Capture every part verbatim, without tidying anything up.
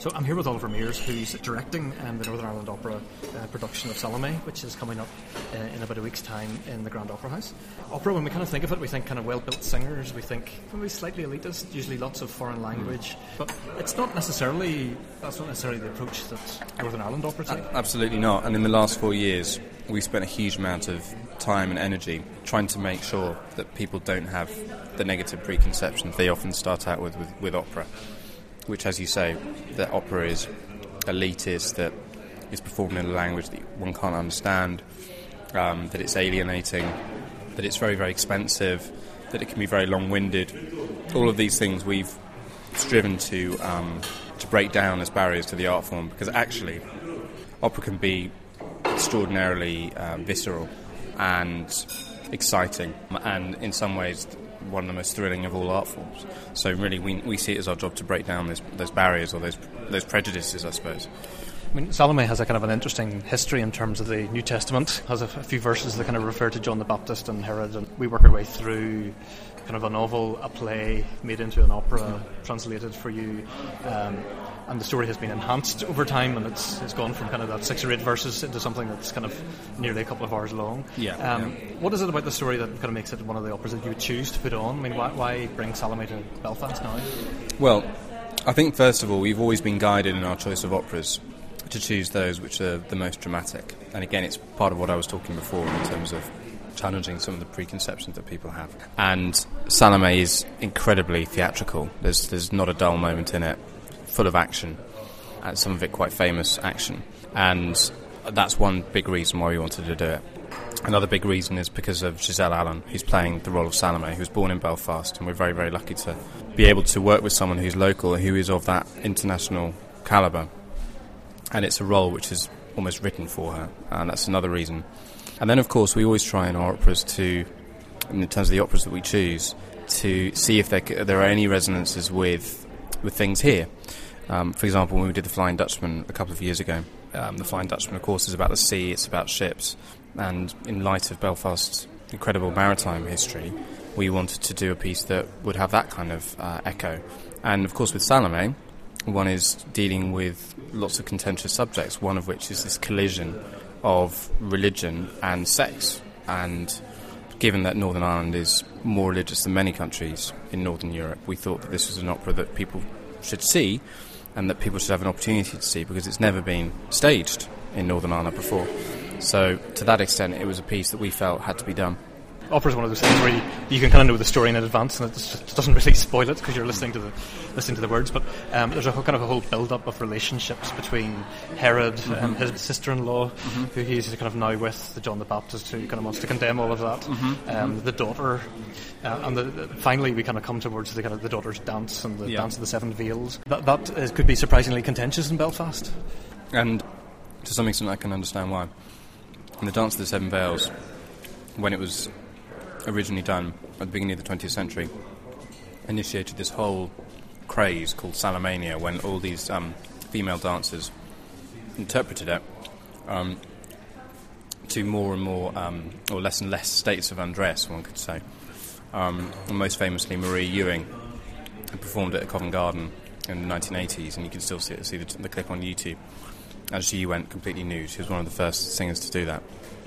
So I'm here with Oliver Mears, who's directing um, the Northern Ireland Opera uh, production of Salome, which is coming up uh, in about a week's time in the Grand Opera House. Opera, when we kind of think of it, we think kind of well-built singers, we think maybe slightly elitist, usually lots of foreign language, but it's not necessarily, that's not necessarily the approach that Northern Ireland Opera take. Absolutely not, and in the last four years, we spent a huge amount of time and energy trying to make sure that people don't have the negative preconceptions they often start out with with, with opera. Which, as you say, that opera is elitist, that is performed in a language that one can't understand, um, that it's alienating, that it's very, very expensive, that it can be very long-winded. All of these things we've striven to um, to break down as barriers to the art form, because actually opera can be extraordinarily uh, visceral and exciting, and in some ways one of the most thrilling of all art forms. So really we we see it as our job to break down those those barriers or those those prejudices, I suppose. I mean, Salome has a kind of an interesting history in terms of the New Testament. It has a, a few verses that kind of refer to John the Baptist and Herod, and we work our way through kind of a novel, a play made into an opera, translated for you, um, and the story has been enhanced over time, and it's it's gone from kind of that six or eight verses into something that's kind of nearly a couple of hours long. Yeah. Um, yeah. What is it about the story that kind of makes it one of the operas that you would choose to put on? I mean, why, why bring Salome to Belfast now? Well, I think first of all, we've always been guided in our choice of operas to choose those which are the most dramatic. And again, it's part of what I was talking before in terms of challenging some of the preconceptions that people have. And Salome is incredibly theatrical. There's there's not a dull moment in it, full of action, and some of it quite famous action. And that's one big reason why we wanted to do it. Another big reason is because of Giselle Allen, who's playing the role of Salome, who was born in Belfast, and we're very, very lucky to be able to work with someone who's local, who is of that international calibre. And it's a role which is almost written for her, and that's another reason. And then, of course, we always try in our operas to, in terms of the operas that we choose, to see if there, there are any resonances with with things here. Um, for example, when we did The Flying Dutchman a couple of years ago, um, The Flying Dutchman, of course, is about the sea, it's about ships, and in light of Belfast's incredible maritime history, we wanted to do a piece that would have that kind of uh, echo. And, of course, with Salome, one is dealing with lots of contentious subjects, one of which is this collision of religion and sex. And given that Northern Ireland is more religious than many countries in Northern Europe, we thought that this was an opera that people should see and that people should have an opportunity to see, because it's never been staged in Northern Ireland before. So to that extent, it was a piece that we felt had to be done. Opera is one of those things where you, you can kind of know the story in advance, and it just doesn't really spoil it because you're listening to the listening to the words. But um, there's a whole, kind of a whole build-up of relationships between Herod mm-hmm. and his sister-in-law, mm-hmm. who he's kind of now with, the John the Baptist, who kind of wants to condemn all of that. Mm-hmm. Um, the daughter, uh, and the, the, finally we kind of come towards the kind of the daughter's dance and the yeah. dance of the seven veils. That that is, could be surprisingly contentious in Belfast, and to some extent I can understand why. In the Dance of the Seven Veils, when it was originally done at the beginning of the twentieth century, initiated this whole craze called Salomania, when all these um, female dancers interpreted it um, to more and more, um, or less and less states of undress, one could say. Um, and most famously, Marie Ewing performed it at Covent Garden in the nineteen eighties, and you can still see, it, see the, the clip on YouTube, as she went completely nude. She was one of the first singers to do that.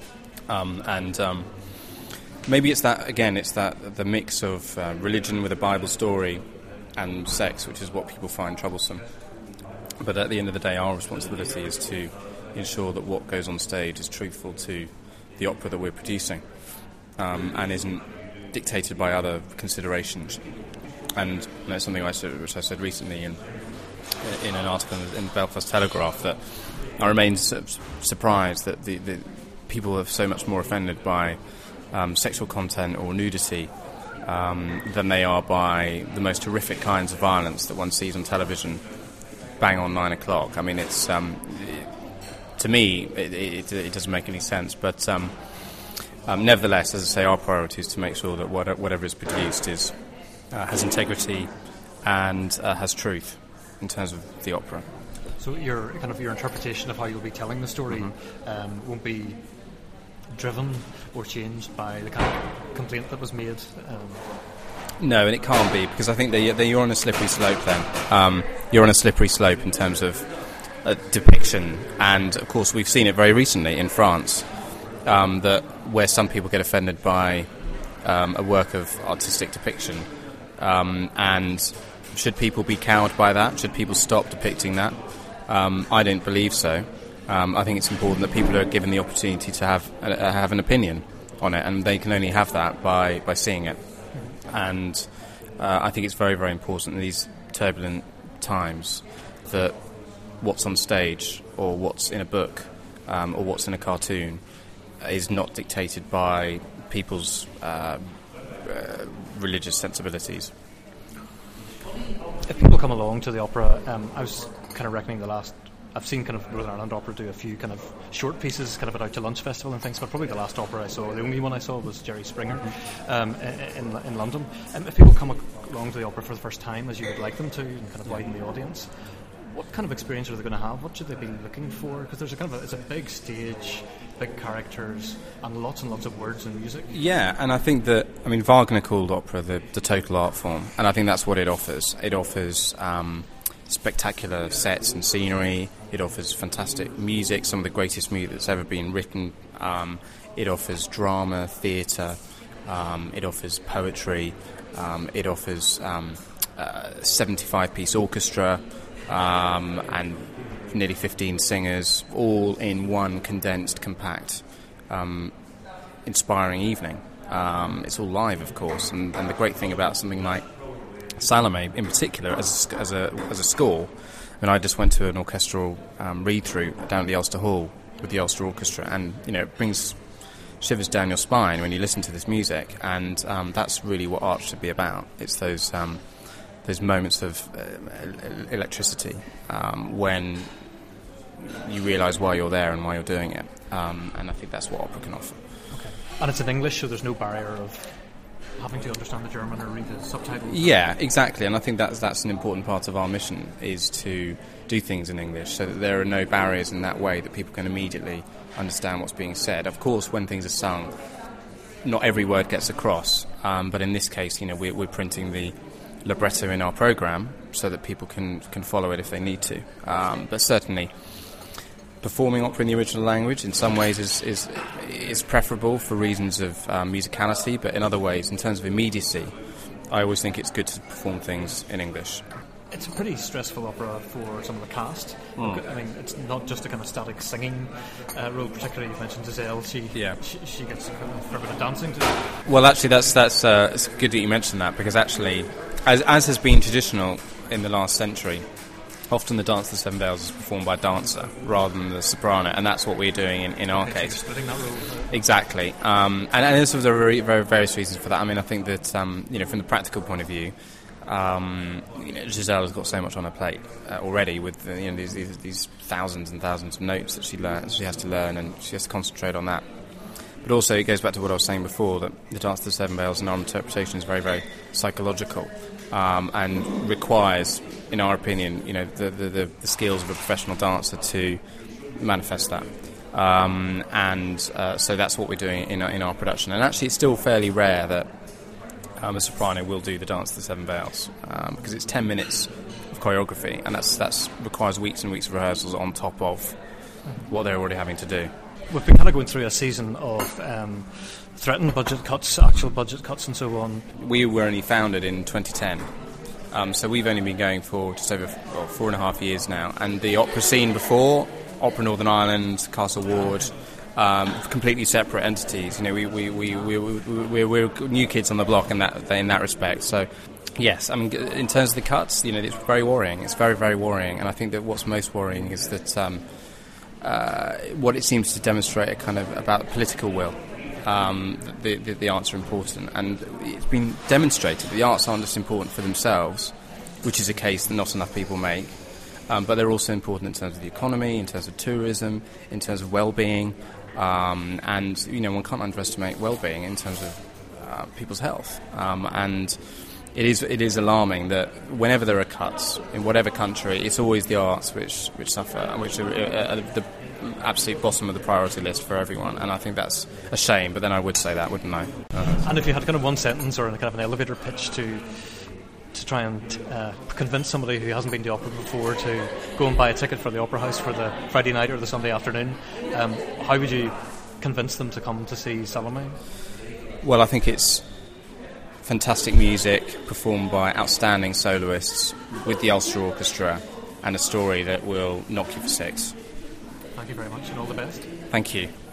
Um, and... Um, Maybe it's that, again, it's that the mix of uh, religion with a Bible story and sex, which is what people find troublesome. But at the end of the day, our responsibility is to ensure that what goes on stage is truthful to the opera that we're producing, um, and isn't dictated by other considerations. And you know, something I said, which I said recently in in an article in the Belfast Telegraph, that I remain su- surprised that the, the people are so much more offended by Um, sexual content or nudity um, than they are by the most horrific kinds of violence that one sees on television bang on nine o'clock. I mean, it's um, it, to me it, it, it doesn't make any sense, but um, um, nevertheless, as I say, our priority is to make sure that what, whatever is produced is uh, has integrity and uh, has truth in terms of the opera. So your kind of your interpretation of how you'll be telling the story mm-hmm. um, won't be driven or changed by the kind of complaint that was made? Um. No, and it can't be, because I think that you're on a slippery slope then. Um, you're on a slippery slope in terms of uh, depiction. And of course, we've seen it very recently in France, um, that where some people get offended by um, a work of artistic depiction. Um, and should people be cowed by that? Should people stop depicting that? Um, I don't believe so. Um, I think it's important that people are given the opportunity to have uh, have an opinion on it, and they can only have that by, by seeing it. And uh, I think it's very, very important in these turbulent times that what's on stage or what's in a book um, or what's in a cartoon is not dictated by people's uh, uh, religious sensibilities. If people come along to the opera, um, I was kind of reckoning the last... I've seen kind of Northern Ireland Opera do a few kind of short pieces, kind of at Out to Lunch Festival and things, but probably the last opera I saw, the only one I saw was Jerry Springer um, in, in London. Um, if people come along to the opera for the first time, as you would like them to, and kind of widen the audience, what kind of experience are they going to have? What should they be looking for? Because there's a kind of a, it's a big stage, big characters, and lots and lots of words and music. Yeah, and I think that, I mean, Wagner called opera the, the total art form, and I think that's what it offers. It offers um, spectacular sets and scenery. It offers fantastic music, some of the greatest music that's ever been written. Um, it offers drama, theatre. Um, it offers poetry. Um, it offers um, uh, seventy-five piece orchestra. Um, and nearly fifteen singers, all in one condensed, compact, um, inspiring evening. Um, it's all live, of course, and, and the great thing about something like Salome, in particular, as, as a as a score, I mean, I just went to an orchestral um, read-through down at the Ulster Hall with the Ulster Orchestra, and you know, it brings shivers down your spine when you listen to this music, and um, that's really what art should be about. It's those. Um, Those moments of uh, electricity um, when you realise why you're there and why you're doing it, um, and I think that's what opera can offer. Okay. And it's in English, so there's no barrier of having to understand the German or read the subtitles. Yeah, exactly, and I think that's that's an important part of our mission, is to do things in English, so that there are no barriers in that way, that people can immediately understand what's being said. Of course, when things are sung, not every word gets across, um, but in this case, you know, we're, we're printing the libretto in our programme so that people can, can follow it if they need to. Um, but certainly, performing opera in the original language in some ways is is, is preferable for reasons of um, musicality, but in other ways, in terms of immediacy, I always think it's good to perform things in English. It's a pretty stressful opera for some of the cast. Mm. I mean, it's not just a kind of static singing uh, role. Particularly, you mentioned Giselle. She, yeah. she she gets a fair bit of dancing too. Well, actually, that's that's uh, it's good that you mentioned that, because actually, as as has been traditional in the last century, often the Dance of the Seven Veils is performed by a dancer rather than the soprano, and that's what we're doing in, in our case. Splitting that role. Exactly, um, and, and there's very, very various reasons for that. I mean, I think that um, you know, from the practical point of view. Um, you know, Giselle has got so much on her plate uh, already with uh, you know these, these these thousands and thousands of notes that she learns. She has to learn, and she has to concentrate on that. But also, it goes back to what I was saying before, that the Dance of the Seven Veils and our interpretation is very, very psychological, um, and requires, in our opinion, you know, the, the, the, the skills of a professional dancer to manifest that. Um, and uh, so that's what we're doing in our, in our production. And actually, it's still fairly rare that Um, a soprano will do the Dance of the Seven Veils, um, because it's ten minutes of choreography, and that's that's requires weeks and weeks of rehearsals on top of what they're already having to do. We've been kind of going through a season of um, threatened budget cuts, actual budget cuts, and so on. We were only founded in twenty ten, um, so we've only been going for just over well, four and a half years now, and the opera scene before, Opera Northern Ireland, Castle Ward, Um, completely separate entities. You know, we we we we we we're new kids on the block in that in that respect. So, yes, I mean, in terms of the cuts, you know, it's very worrying. It's very very worrying, and I think that what's most worrying is that um, uh, what it seems to demonstrate a kind of about political will. Um, the, the the arts are important, and it's been demonstrated that the arts aren't just important for themselves, which is a case that not enough people make. Um, but they're also important in terms of the economy, in terms of tourism, in terms of well-being. Um, and, you know, one can't underestimate well-being in terms of uh, people's health. Um, and it is it is alarming that whenever there are cuts, in whatever country, it's always the arts which, which suffer, which are at the absolute bottom of the priority list for everyone. And I think that's a shame, but then I would say that, wouldn't I? Uh, and if you had kind of one sentence or kind of an elevator pitch to to try and uh, convince somebody who hasn't been to opera before to go and buy a ticket for the Opera House for the Friday night or the Sunday afternoon, um, how would you convince them to come to see Salome? Well, I think it's fantastic music performed by outstanding soloists with the Ulster Orchestra and a story that will knock you for six. Thank you very much and all the best. Thank you.